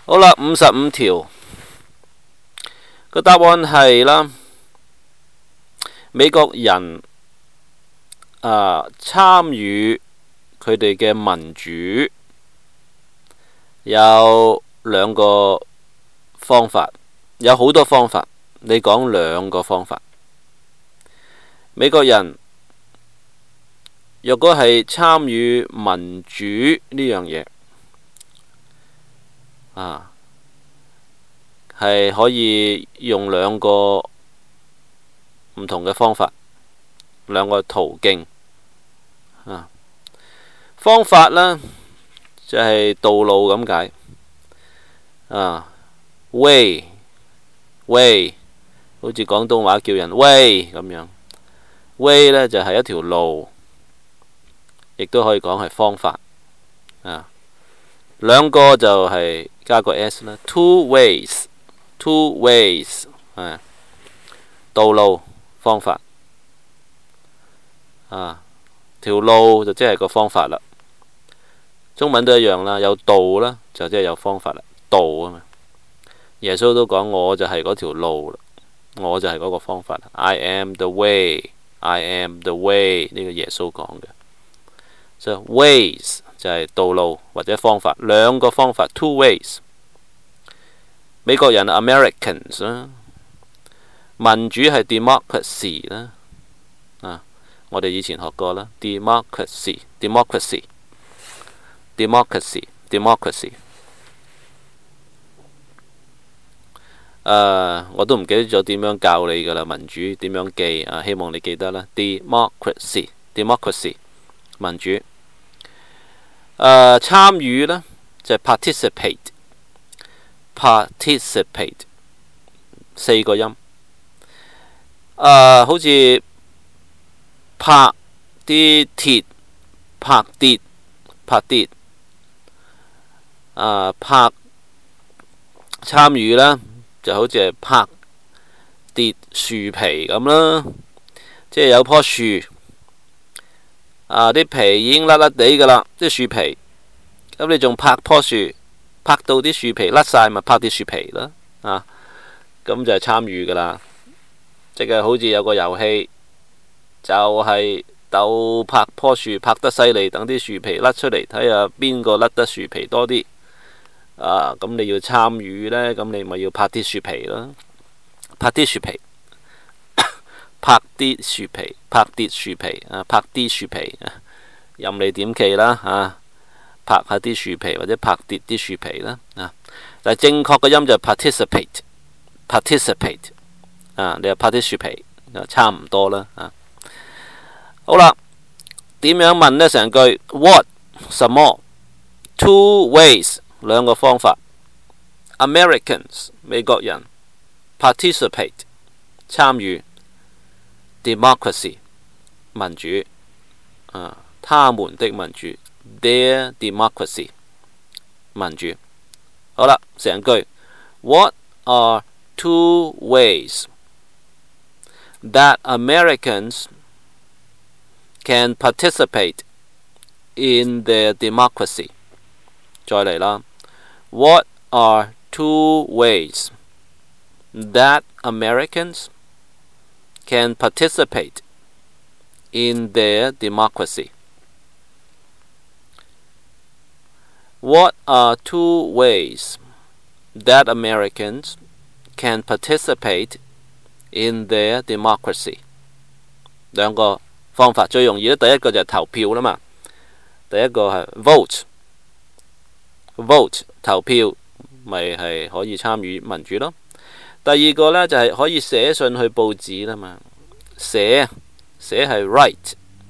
好啦，55條個答案係啦，美國人參與佢哋嘅民主有兩個方法，有好多方法。你講兩個方法，美國人若果係參與民主呢樣嘢係可以用兩個唔同嘅方法，兩個途徑方法呢就係道路咁解way 好似廣東話叫人喂咁樣 way 呢就係一條路，亦都可以講係方法兩個就係加個 s 啦 two ways 道路方法條路就即係個方法啦。中文都一樣啦，有道啦就即係有方法啦，道啊嘛。耶穌都講我就係嗰條路啦，我就係嗰個方法。I am the way 呢個耶穌講嘅。所以 ways 就係道路或者方法，兩個方法 two ways。美國人 Americans 啦，民主係 democracy 啦我哋以前學過啦 democracy 我都唔記得咗點樣教你噶啦，民主點樣記希望你記得啦 democracy 民主參與呢就係 participate 四個音好似拍啲鐵拍跌拍參與啦就好似係拍跌樹皮咁啦，即係有棵樹啲皮已經甩甩地噶啦，啲樹皮，咁你仲拍棵樹，拍到啲樹皮甩晒，咪拍啲樹皮啦咁就係參與噶啦。即係好似有個遊戲，就係鬥拍棵樹拍得犀利，等啲樹皮甩出嚟，睇下邊個甩得樹皮多啲咁你要參與呢，咁你咪要拍啲樹皮咯，拍啲樹皮拍啲樹皮拍啲樹皮拍啲樹皮任你點記啦拍下啲樹皮或者拍跌啲樹皮啦但係正確嘅音就係 participate 你又拍啲樹皮差唔多啦好啦，點樣問呢？成句 what 什麼 two ways 兩個方法 Americans 美國人 participate 參與 democracy 民主他們的民主 their democracy 民主好啦，成句 What are two ways that Americans can participate in their democracy 再嚟啦 What are two ways that Americans can participate in their democracy? What are two ways that Americans can participate in their democracy? 兩個方法最容易咧，第一個就係投票啦嘛，第一個係 vote 投票，咪係可以參與民主咯。第二個呢，就係可以寫信去報紙啦嘛，寫係 right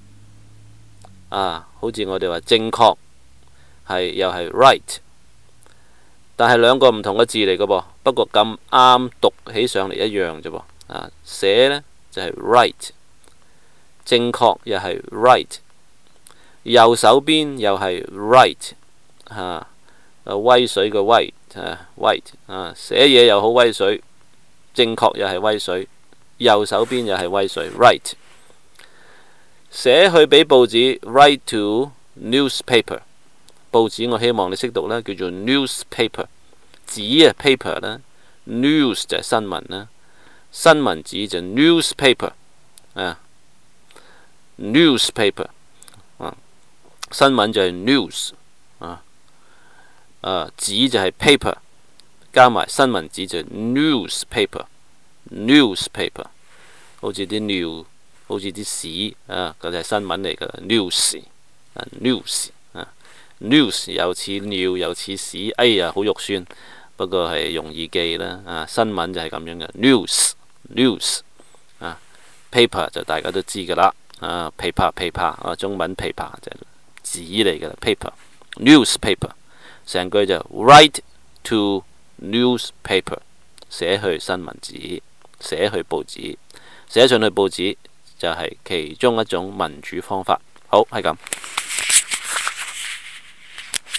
好似我哋話正確又係 right， 但係兩個唔同嘅字嚟嘅噃，不過咁啱讀起上嚟一樣啫噃寫呢就係 right， 正確又係 right， 右手邊又係 right 威水嘅威right 寫嘢又好威水，正確又係威水，右手邊又係威水 right。 寫去俾報紙 write to newspaper， 報紙我希望你識讀啦，叫做 newspaper， 紙啊 paper 啦 ，news 就係新聞啦，新聞紙就 newspaper 啊 ，newspaper 啊，新聞就係 news 啊，紙就係 paper， 加埋新聞紙就 newspaper，newspaper 好似啲尿，好似啲屎啊，嗰就係新聞嚟噶啦 ，news 啊 news 啊 news 又似尿又似屎，哎呀好肉酸，不過係容易記啦啊，新聞就係咁樣嘅 news 啊 paper 就大家都知噶啦啊 paper 啊，中文 paper 就係紙嚟噶啦 paper newspaper， 成句就 write to newspaper， 寫去新聞紙，寫去報紙，寫上去報紙就係其中一種民主方法。好，係咁。